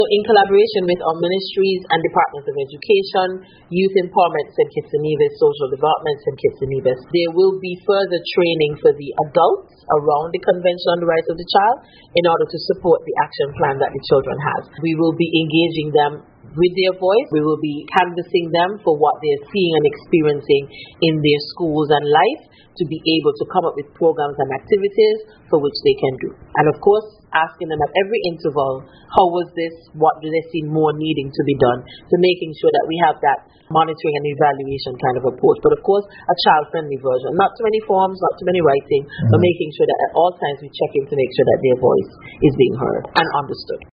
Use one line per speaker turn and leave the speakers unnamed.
In collaboration with our ministries and departments of education, youth empowerment St. Kitts and Nevis, social development St. Kitts and Nevis, there will be further training for the adults around the Convention on the Rights of the Child in order to support the action plan that the children have. We will be engaging them with their voice. We will be canvassing them for what they're seeing and experiencing in their schools and life to be able to come up with programs and activities for which they can do. And of course, asking them at every interval, how was this? What do they see more needing to be done? So making sure that we have that monitoring and evaluation kind of approach. But of course, a child-friendly version. Not too many forms, not too many writing, but making sure that at all times we check in to make sure that their voice is being heard and understood.